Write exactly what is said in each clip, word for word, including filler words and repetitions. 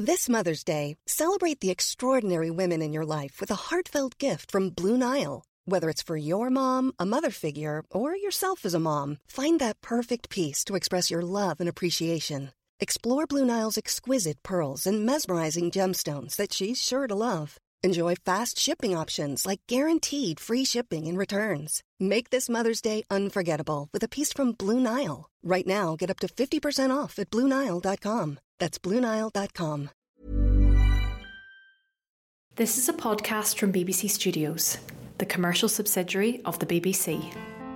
This Mother's Day, celebrate the extraordinary women in your life with a heartfelt gift from Blue Nile. Whether it's for your mom, a mother figure, or yourself as a mom, find that perfect piece to express your love and appreciation. Explore Blue Nile's exquisite pearls and mesmerizing gemstones that she's sure to love. Enjoy fast shipping options like guaranteed free shipping and returns. Make this Mother's Day unforgettable with a piece from Blue Nile. Right now, get up to fifty percent off at Blue Nile dot com. That's Blue Nile dot com. This is a podcast from B B C Studios, the commercial subsidiary of the B B C.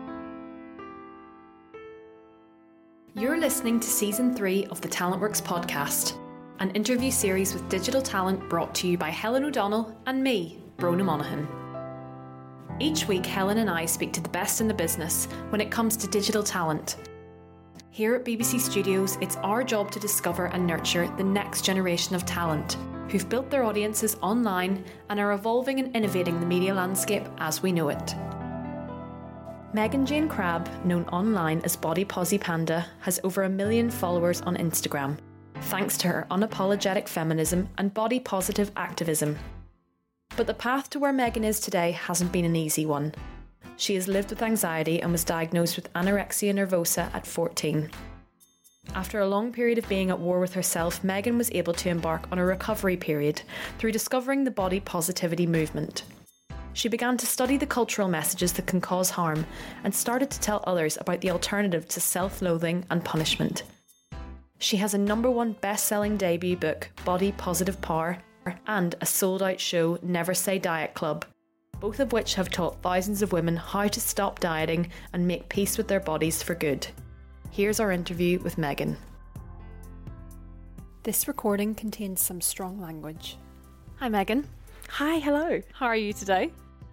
You're listening to Season three of the TalentWorks podcast, an interview series with digital talent brought to you by Helen O'Donnell and me, Brona Monaghan. Each week, Helen and I speak to the best in the business when it comes to digital talent. Here at B B C Studios, it's our job to discover and nurture the next generation of talent who've built their audiences online and are evolving and innovating the media landscape as we know it. Megan Jane Crabb, known online as Body Posy Panda, has over a million followers on Instagram, thanks to her unapologetic feminism and body positive activism. But the path to where Megan is today hasn't been an easy one. She has lived with anxiety and was diagnosed with anorexia nervosa at fourteen. After a long period of being at war with herself, Megan was able to embark on a recovery period through discovering the body positivity movement. She began to study the cultural messages that can cause harm and started to tell others about the alternative to self-loathing and punishment. She has a number one best-selling debut book, Body Positive Power, and a sold-out show, Never Say Diet Club, both of which have taught thousands of women how to stop dieting and make peace with their bodies for good. Here's our interview with Megan. This recording contains some strong language. Hi Megan. Hi, hello. How are you today?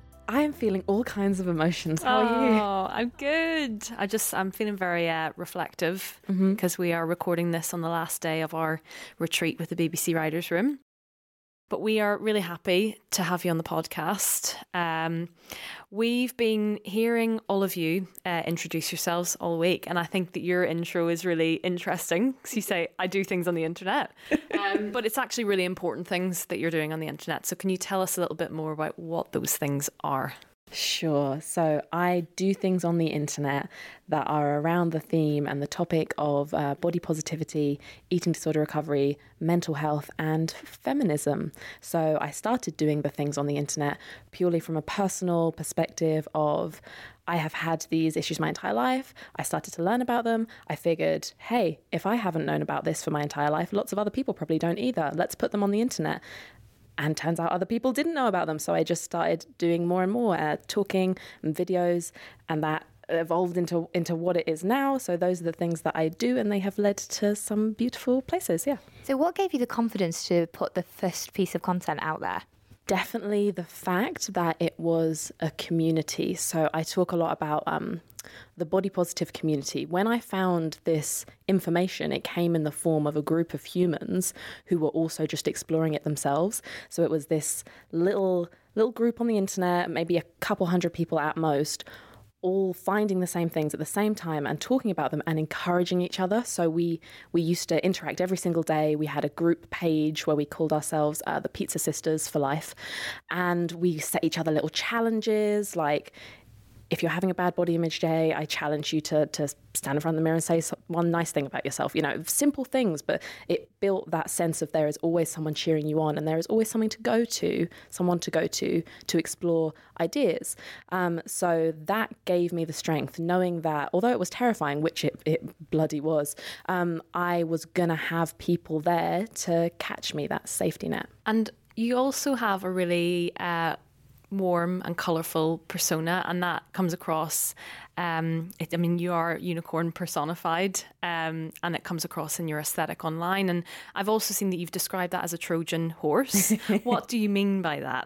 I am feeling all kinds of emotions. How oh, are you? Oh, I'm good. I just, I'm feeling very uh, reflective because mm-hmm. we are recording this on the last day of our retreat with the B B C Writers' Room. But we are really happy to have you on the podcast. Um, we've been hearing all of you uh, introduce yourselves all week, and I think that your intro is really interesting because you say, I do things on the internet. Um, but it's actually really important things that you're doing on the internet. So can you tell us a little bit more about what those things are? Sure. So I do things on the internet that are around the theme and the topic of uh, body positivity, eating disorder recovery, mental health, and feminism. So I started doing the things on the internet purely from a personal perspective of I have had these issues my entire life. I started to learn about them. I figured, hey, if I haven't known about this for my entire life, lots of other people probably don't either. Let's put them on the internet. And turns out other people didn't know about them. So I just started doing more and more, uh, talking and videos, and that evolved into into what it is now. So those are the things that I do, and they have led to some beautiful places, yeah. So what gave you the confidence to put the first piece of content out there? Definitely the fact that it was a community. So I talk a lot about um, the body positive community. When I found this information, it came in the form of a group of humans who were also just exploring it themselves. So it was this little little group on the internet, maybe a couple hundred people at most, all finding the same things at the same time and talking about them and encouraging each other. So we we used to interact every single day. We had a group page where we called ourselves uh, the Pizza Sisters for Life. And we set each other little challenges, like if you're having a bad body image day, I challenge you to to stand in front of the mirror and say one nice thing about yourself. You know, simple things, but it built that sense of there is always someone cheering you on and there is always something to go to, someone to go to, to explore ideas. Um, so that gave me the strength, knowing that although it was terrifying, which it, it bloody was, um, I was going to have people there to catch me, that safety net. And you also have a really Uh warm and colourful persona, and that comes across um it, I mean you are unicorn personified, um and it comes across in your aesthetic online, and I've also seen that you've described that as a Trojan horse. What do you mean by that?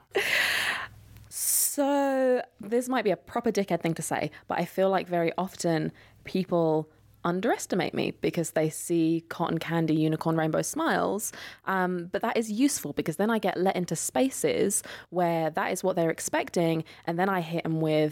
So this might be a proper dickhead thing to say, but I feel like very often people underestimate me because they see cotton candy, unicorn, rainbow smiles. Um, but that is useful because then I get let into spaces where that is what they're expecting. And then I hit them with,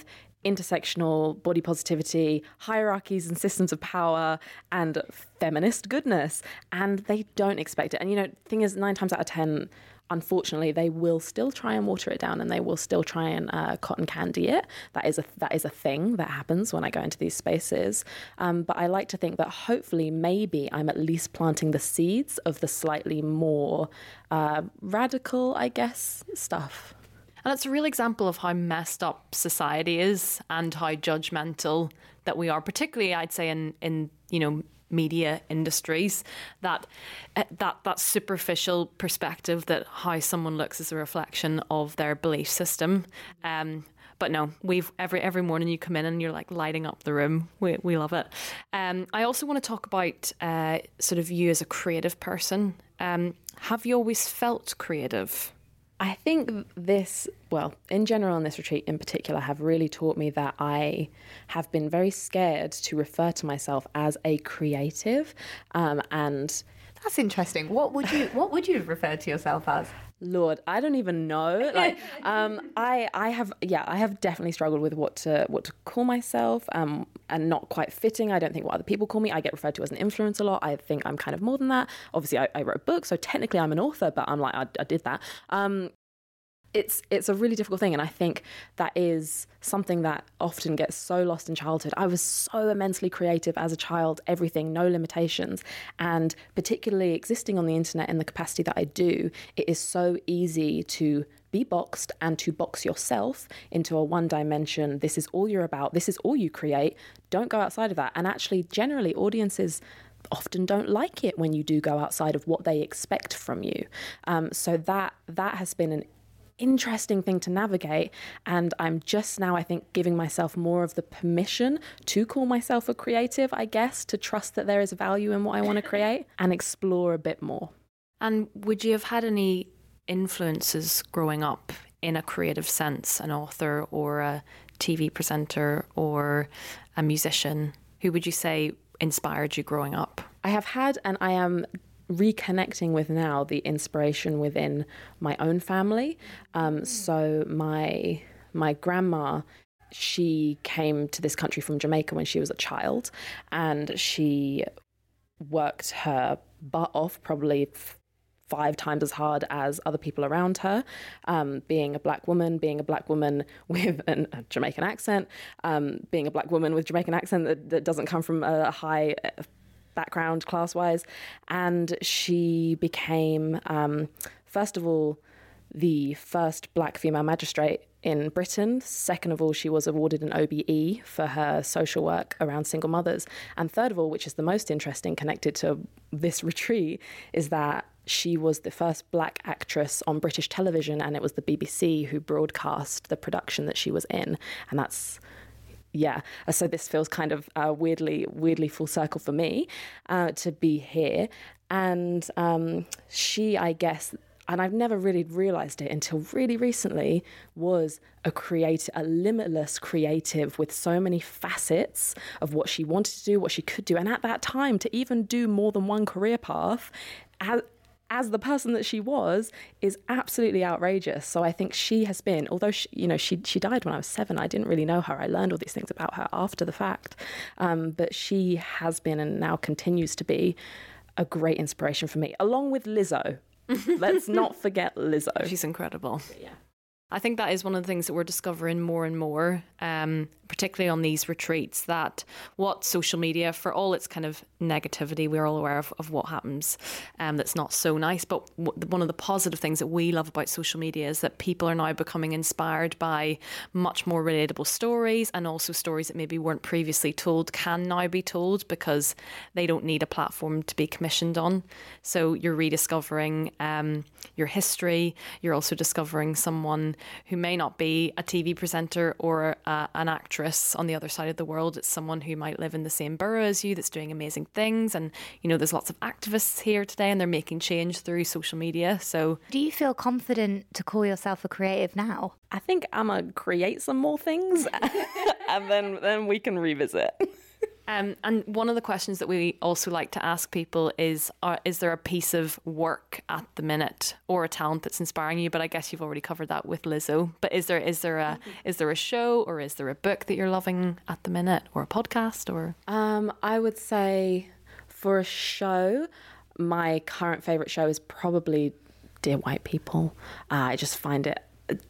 intersectional body positivity, hierarchies and systems of power, and feminist goodness. And they don't expect it. And, you know, the thing is, nine times out of ten, unfortunately, they will still try and water it down, and they will still try and uh, cotton candy it. That is a that is a thing that happens when I go into these spaces. Um, but I like to think that hopefully, maybe I'm at least planting the seeds of the slightly more uh, radical, I guess, stuff. And it's a real example of how messed up society is and how judgmental that we are, particularly, I'd say, in, in you know, media industries, that that that superficial perspective that how someone looks is a reflection of their belief system. Um, but no, we've every every morning you come in and you're like lighting up the room. We we love it. Um, I also want to talk about uh, sort of you as a creative person. Um, have you always felt creative? I think this, well, in general, and this retreat in particular, have really taught me that I have been very scared to refer to myself as a creative. Um, and that's interesting. What would you What would you have referred to yourself as? Lord, I don't even know. Like, um, I, I have, yeah, I have definitely struggled with what to, what to call myself, um, and not quite fitting. I don't think what other people call me. I get referred to as an influencer a lot. I think I'm kind of more than that. Obviously, I, I wrote books, so technically I'm an author, but I'm like, I, I did that. Um, It's it's a really difficult thing, and I think that is something that often gets so lost in childhood. I was so immensely creative as a child, everything, no limitations, and particularly existing on the internet in the capacity that I do, it is so easy to be boxed and to box yourself into a one dimension. This is all you're about. This is all you create. Don't go outside of that. And actually, generally, audiences often don't like it when you do go outside of what they expect from you. Um, so that that has been an interesting thing to navigate, and I'm just now, I think, giving myself more of the permission to call myself a creative, I guess, to trust that there is value in what I want to create and explore a bit more. And would you have had any influences growing up in a creative sense, an author or a T V presenter or a musician? Who would you say inspired you growing up? I have had, and I am reconnecting with now, the inspiration within my own family. Um, so my my grandma, she came to this country from Jamaica when she was a child, and she worked her butt off, probably f- five times as hard as other people around her, um, being a black woman, being a black woman with an, a Jamaican accent, um, being a black woman with Jamaican accent that, that doesn't come from a high background class-wise. And she became, um, first of all, the first black female magistrate in Britain. Second of all, she was awarded an O B E for her social work around single mothers. And third of all, which is the most interesting connected to this retreat, is that she was the first black actress on British television, and it was the B B C who broadcast the production that she was in. And that's, yeah, so this feels kind of uh, weirdly, weirdly full circle for me uh, to be here. And um, she, I guess, and I've never really realised it until really recently, was a creative, a limitless creative with so many facets of what she wanted to do, what she could do. And at that time, to even do more than one career path, as, as the person that she was, is absolutely outrageous. So I think she has been, although she, you know, she she died when I was seven, I didn't really know her. I learned all these things about her after the fact. Um, but she has been, and now continues to be, a great inspiration for me, along with Lizzo. Let's not forget Lizzo. She's incredible. Yeah. I think that is one of the things that we're discovering more and more, um, particularly on these retreats, that what social media, for all its kind of negativity, we're all aware of, of what happens um, that's not so nice. But w- one of the positive things that we love about social media is that people are now becoming inspired by much more relatable stories, and also stories that maybe weren't previously told can now be told because they don't need a platform to be commissioned on. So you're rediscovering um, your history. You're also discovering someone who may not be a T V presenter or uh, an actress on the other side of the world. It's someone who might live in the same borough as you that's doing amazing things. And, you know, there's lots of activists here today and they're making change through social media. So do you feel confident to call yourself a creative now? I think I'm going to create some more things and then, then we can revisit. Um, and one of the questions that we also like to ask people is, uh, is there a piece of work at the minute or a talent that's inspiring you? But I guess you've already covered that with Lizzo. But is there is there a is there a show or is there a book that you're loving at the minute, or a podcast? Or um, I would say for a show, my current favourite show is probably Dear White People. Uh, I just find it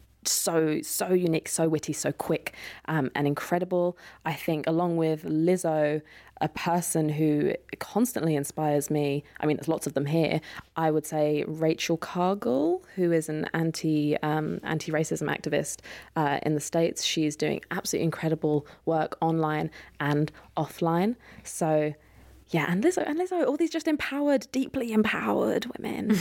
so so unique, so witty, so quick, um, and incredible. I think along with Lizzo, a person who constantly inspires me, I mean there's lots of them here, I would say Rachel Cargle, who is an anti um, anti-racism activist uh, in the States. She's doing absolutely incredible work online and offline. So yeah, and Lizzo, and Lizzo, all these just empowered, deeply empowered women.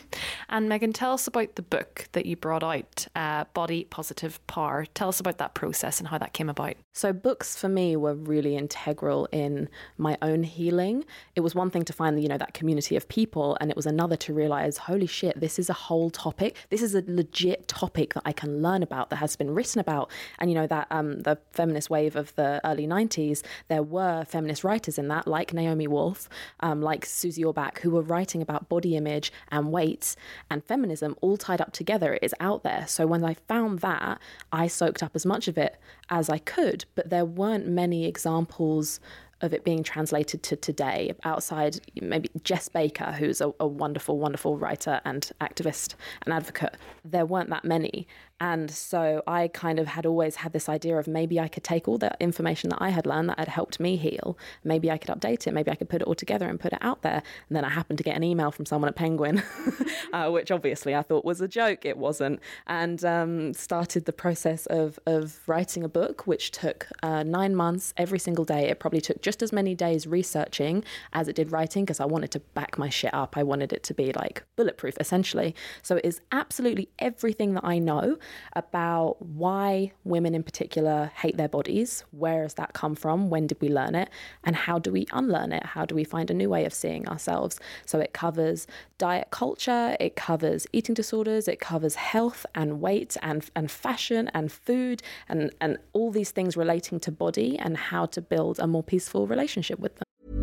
And Megan, tell us about the book that you brought out, uh, Body Positive Power. Tell us about that process and how that came about. So books for me were really integral in my own healing. It was one thing to find, you know, that community of people, and it was another to realize, holy shit, this is a whole topic. This is a legit topic that I can learn about, that has been written about. And, you know, that um, the feminist wave of the early nineties, there were feminist writers in that, like Naomi Wolf, um, like Susie Orbach, who were writing about body image and weight and feminism all tied up together. It is out there. So when I found that, I soaked up as much of it as I could, but there weren't many examples of it being translated to today outside maybe Jess Baker, who's a, a wonderful, wonderful writer and activist and advocate. There weren't that many. And so I kind of had always had this idea of maybe I could take all that information that I had learned that had helped me heal. Maybe I could update it. Maybe I could put it all together and put it out there. And then I happened to get an email from someone at Penguin, uh, which obviously I thought was a joke. It wasn't. And um, started the process of, of writing a book, which took uh, nine months every single day. It probably took just as many days researching as it did writing, because I wanted to back my shit up. I wanted it to be like bulletproof, essentially. So it is absolutely everything that I know about why women in particular hate their bodies. Where has that come from? When did we learn it? And how do we unlearn it? How do we find a new way of seeing ourselves? So it covers diet culture, it covers eating disorders, it covers health and weight and and fashion and food and, and all these things relating to body and how to build a more peaceful relationship with them.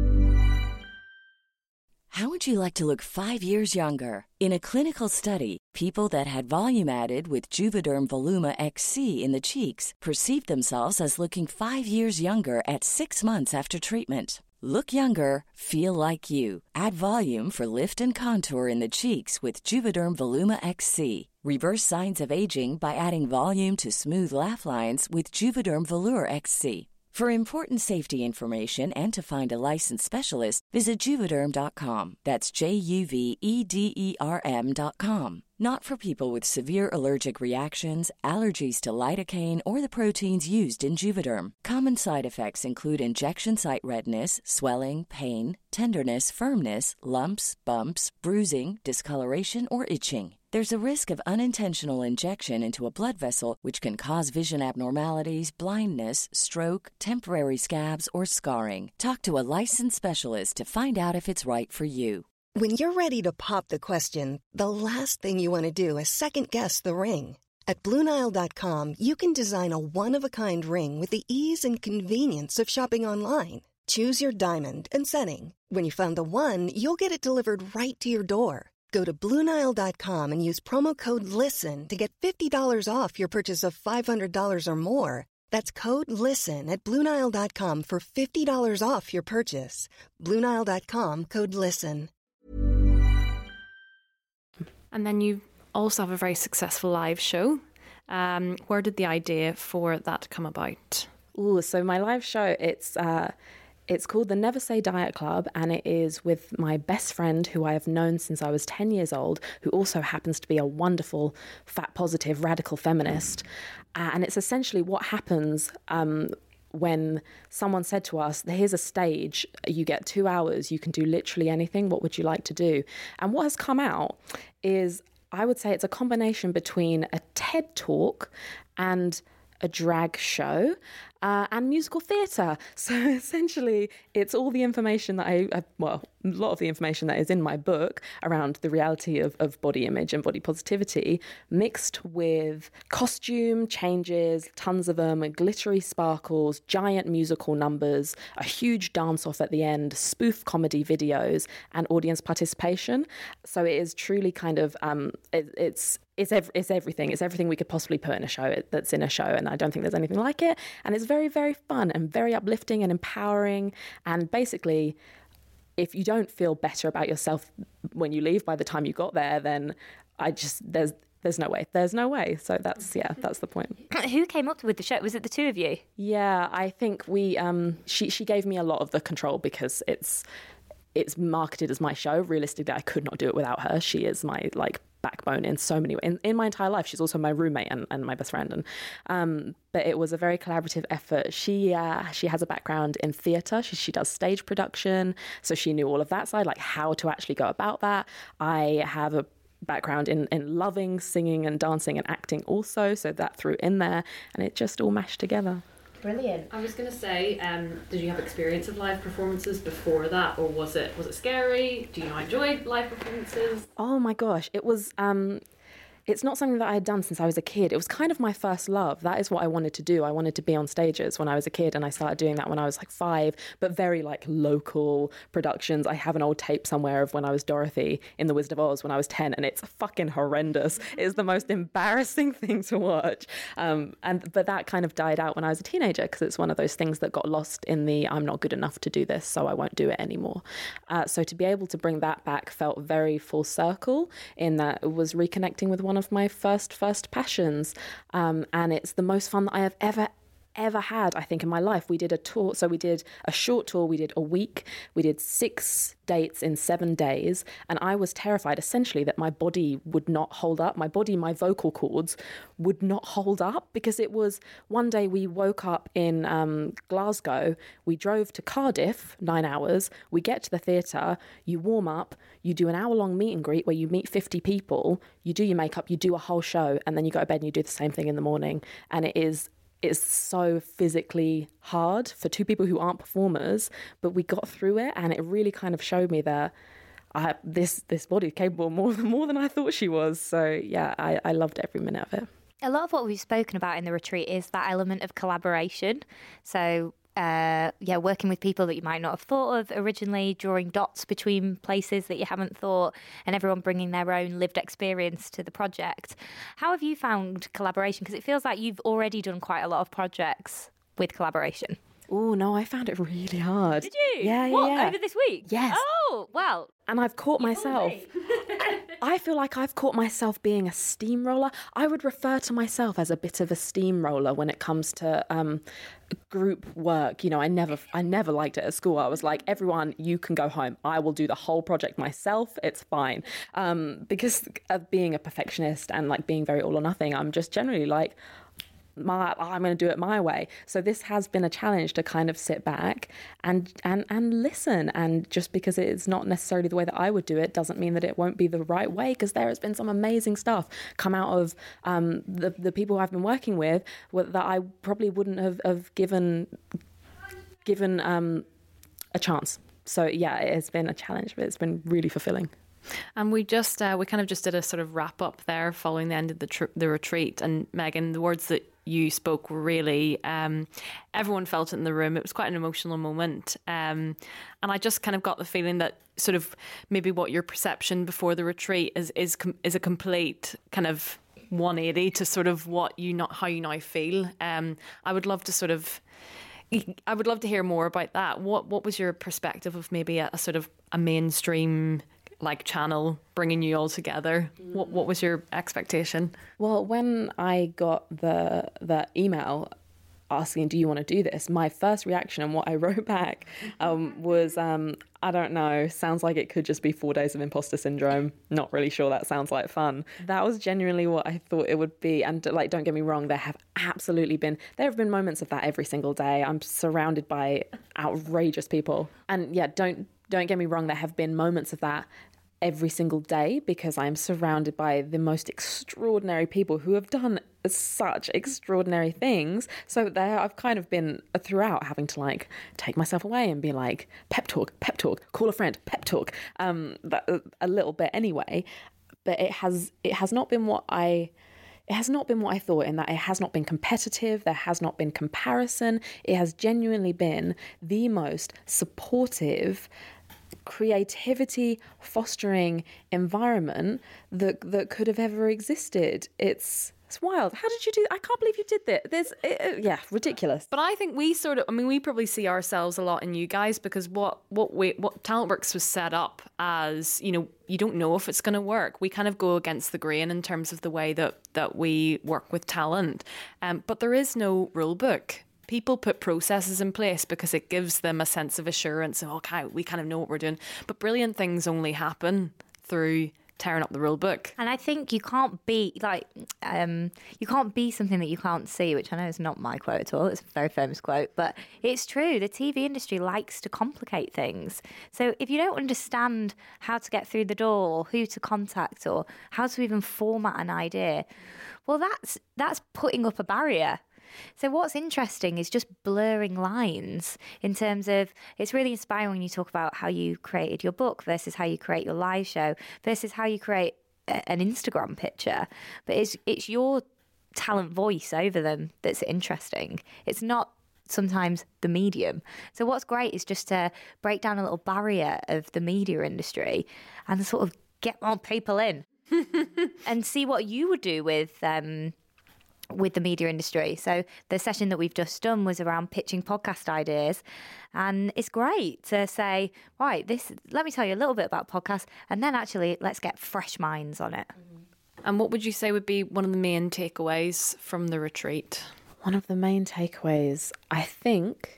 How would you like to look five years younger? In a clinical study, people that had volume added with Juvederm Voluma X C in the cheeks perceived themselves as looking five years younger at six months after treatment. Look younger, feel like you. Add volume for lift and contour in the cheeks with Juvederm Voluma X C. Reverse signs of aging by adding volume to smooth laugh lines with Juvederm Volure X C. For important safety information and to find a licensed specialist, visit Juvederm dot com. That's J U V E D E R M dot com. Not for people with severe allergic reactions, allergies to lidocaine, or the proteins used in Juvederm. Common side effects include injection site redness, swelling, pain, tenderness, firmness, lumps, bumps, bruising, discoloration, or itching. There's a risk of unintentional injection into a blood vessel, which can cause vision abnormalities, blindness, stroke, temporary scabs, or scarring. Talk to a licensed specialist to find out if it's right for you. When you're ready to pop the question, the last thing you want to do is second-guess the ring. At Blue Nile dot com, you can design a one-of-a-kind ring with the ease and convenience of shopping online. Choose your diamond and setting. When you find the one, you'll get it delivered right to your door. Go to Blue Nile dot com and use promo code LISTEN to get fifty dollars off your purchase of five hundred dollars or more. That's code LISTEN at Blue Nile dot com for fifty dollars off your purchase. Blue Nile dot com, code LISTEN. And then you also have a very successful live show. Um, where did the idea for that come about? Ooh, so my live show, it's uh, it's called the Never Say Diet Club, and it is with my best friend who I have known since I was ten years old, who also happens to be a wonderful, fat positive, radical feminist. Uh, and it's essentially what happens um, when someone said to us, here's a stage, you get two hours, you can do literally anything, what would you like to do? And what has come out is, I would say it's a combination between a TED Talk and a drag show. uh, and musical theatre. So essentially, it's all the information that I, I, well, a lot of the information that is in my book around the reality of, of body image and body positivity, mixed with costume changes, tons of them, glittery sparkles, giant musical numbers, a huge dance-off at the end, spoof comedy videos, and audience participation. So it is truly kind of, um, it, it's It's ev- it's everything. It's everything we could possibly put in a show that's in a show, and I don't think there's anything like it. And it's very, very fun and very uplifting and empowering. And basically, if you don't feel better about yourself when you leave by the time you got there, then I just there's there's no way. There's no way. So that's yeah, that's the point. Who came up with the show? Was it the two of you? Yeah, I think we. Um, she she gave me a lot of the control because it's it's marketed as my show. Realistically, I could not do it without her. She is my like. backbone in so many ways. In, in my entire life, she's also my roommate and, and my best friend. And um, but it was a very collaborative effort. She uh, she has a background in theatre. She, she does stage production, so she knew all of that side, like how to actually go about that. I have a background in, in loving singing and dancing and acting also, so that threw in there, and it just all mashed together. Brilliant. I was going to say, um, did you have experience of live performances before that, or was it was it scary? Do you not enjoy live performances? Oh my gosh, it was. Um, it's not something that I had done since I was a kid. It was kind of my first love. That is what I wanted to do. I wanted to be on stages when I was a kid, and I started doing that when I was like five, but very like local productions. I have an old tape somewhere of when I was Dorothy in The Wizard of Oz when I was ten, and it's fucking horrendous. It's the most embarrassing thing to watch. Um, and but that kind of died out when I was a teenager, because it's one of those things that got lost in the I'm not good enough to do this, so I won't do it anymore. Uh, so to be able to bring that back felt very full circle, in that it was reconnecting with one of my first first passions, um, and it's the most fun that I have ever ever had, I think, in my life. We did a tour, so we did a short tour, we did a week, we did six dates in seven days, and I was terrified essentially that my body would not hold up. My body, my vocal cords would not hold up, because it was one day we woke up in um, Glasgow, we drove to Cardiff, nine hours, we get to the theatre, you warm up, you do an hour long meet and greet where you meet fifty people, you do your makeup, you do a whole show, and then you go to bed and you do the same thing in the morning. And it is It's so physically hard for two people who aren't performers, but we got through it, and it really kind of showed me that I, this this body is capable more than more than I thought she was. So yeah, I, I loved every minute of it. A lot of what we've spoken about in the retreat is that element of collaboration. So uh, yeah, working with people that you might not have thought of originally, drawing dots between places that you haven't thought, and everyone bringing their own lived experience to the project. How have you found collaboration? Because it feels like you've already done quite a lot of projects with collaboration. Oh, no, I found it really hard. Did you? Yeah, yeah, what, yeah. over this week? Yes. Oh, well. And I've caught myself. I feel like I've caught myself being a steamroller. I would refer to myself as a bit of a steamroller when it comes to um, group work. You know, I never, I never liked it at school. I was like, everyone, you can go home. I will do the whole project myself. It's fine. Um, because of being a perfectionist and like being very all or nothing, I'm just generally like, My, I'm going to do it my way. So this has been a challenge to kind of sit back and, and, and listen. And just because it's not necessarily the way that I would do it doesn't mean that it won't be the right way, because there has been some amazing stuff come out of um, the, the people I've been working with that I probably wouldn't have, have given, given um, a chance. So yeah, it has been a challenge, but it's been really fulfilling. And we just, uh, we kind of just did a sort of wrap up there following the end of the tr- the retreat. And Megan, the words that you spoke were really, um, everyone felt it in the room. It was quite an emotional moment. Um, and I just kind of got the feeling that sort of maybe what your perception before the retreat is, is, com- is a complete kind of one eighty to sort of what you not, how you now feel. Um, I would love to sort of, I would love to hear more about that. What, what was your perspective of maybe a, a sort of a mainstream like channel bringing you all together? What what was your expectation? Well, when I got the the email asking, do you want to do this? My first reaction and what I wrote back um, was, um, I don't know, sounds like it could just be four days of imposter syndrome. Not really sure that sounds like fun. That was genuinely what I thought it would be. And like, don't get me wrong, there have absolutely been, there have been moments of that every single day. I'm surrounded by outrageous people. And yeah, don't, don't get me wrong, there have been moments of that every single day because I'm surrounded by the most extraordinary people who have done such extraordinary things. So there I've kind of been throughout having to like take myself away and be like, pep talk, pep talk, call a friend, pep talk, um, that, a little bit anyway. But it has it has not been what I it has not been what I thought, in that it has not been competitive, there has not been comparison. It has genuinely been the most supportive, creativity fostering environment that that could have ever existed. It's it's wild. How did you do? I can't believe you did that. There's it, yeah, ridiculous. But I think we sort of, I mean, we probably see ourselves a lot in you guys, because what what we what TalentWorks was set up as, you know, you don't know if it's going to work. We kind of go against the grain in terms of the way that that we work with talent. Um, but there is no rule book. People put processes in place because it gives them a sense of assurance. And, okay, we kind of know what we're doing. But brilliant things only happen through tearing up the rule book. And I think you can't be like, um, you can't be something that you can't see, which I know is not my quote at all. It's a very famous quote, but it's true. The T V industry likes to complicate things. So if you don't understand how to get through the door, or who to contact, or how to even format an idea, well, that's that's putting up a barrier. So what's interesting is just blurring lines in terms of, it's really inspiring when you talk about how you created your book versus how you create your live show versus how you create a, an Instagram picture. But it's it's your talent voice over them that's interesting. It's not sometimes the medium. So what's great is just to break down a little barrier of the media industry and sort of get more people in and see what you would do with um with the media industry. So the session that we've just done was around pitching podcast ideas, and it's great to say, right, this, let me tell you a little bit about podcasts, and then actually let's get fresh minds on it. And what would you say would be one of the main takeaways from the retreat? One of the main takeaways, I think,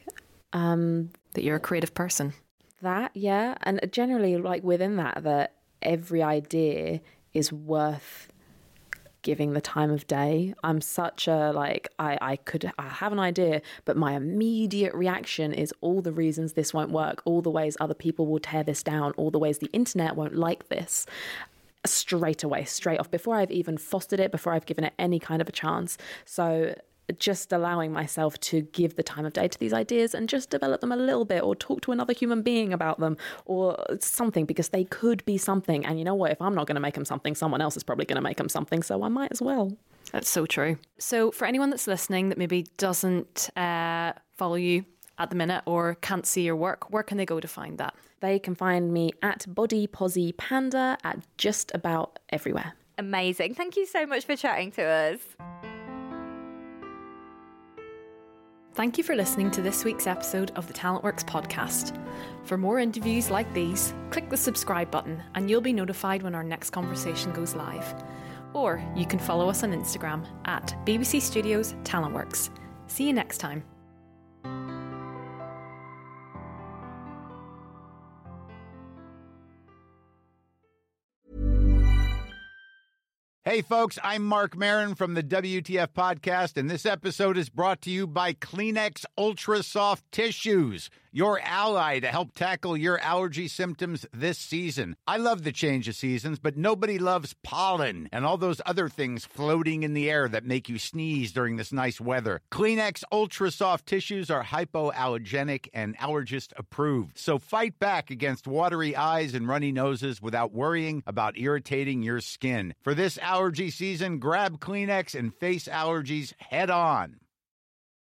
um, that you're a creative person. That, yeah, and generally, like within that, that every idea is worth giving the time of day. I'm such a, like, I, I could I have an idea, but my immediate reaction is all the reasons this won't work, all the ways other people will tear this down, all the ways the internet won't like this. Straight away, straight off, before I've even fostered it, before I've given it any kind of a chance. So just allowing myself to give the time of day to these ideas and just develop them a little bit, or talk to another human being about them or something, because they could be something. And you know what? If I'm not going to make them something, someone else is probably going to make them something. So I might as well. That's so true. So for anyone that's listening that maybe doesn't uh, follow you at the minute or can't see your work, where can they go to find that? They can find me at Body Posy Panda at just about everywhere. Amazing. Thank you so much for chatting to us. Thank you for listening to this week's episode of the TalentWorks podcast. For more interviews like these, click the subscribe button and you'll be notified when our next conversation goes live. Or you can follow us on Instagram at B B C Studios TalentWorks. See you next time. Hey, folks, I'm Mark Maron from the W T F Podcast, and this episode is brought to you by Kleenex Ultra Soft Tissues, your ally to help tackle your allergy symptoms this season. I love the change of seasons, but nobody loves pollen and all those other things floating in the air that make you sneeze during this nice weather. Kleenex Ultra Soft Tissues are hypoallergenic and allergist approved, so fight back against watery eyes and runny noses without worrying about irritating your skin. For this allergy season, grab Kleenex and face allergies head on.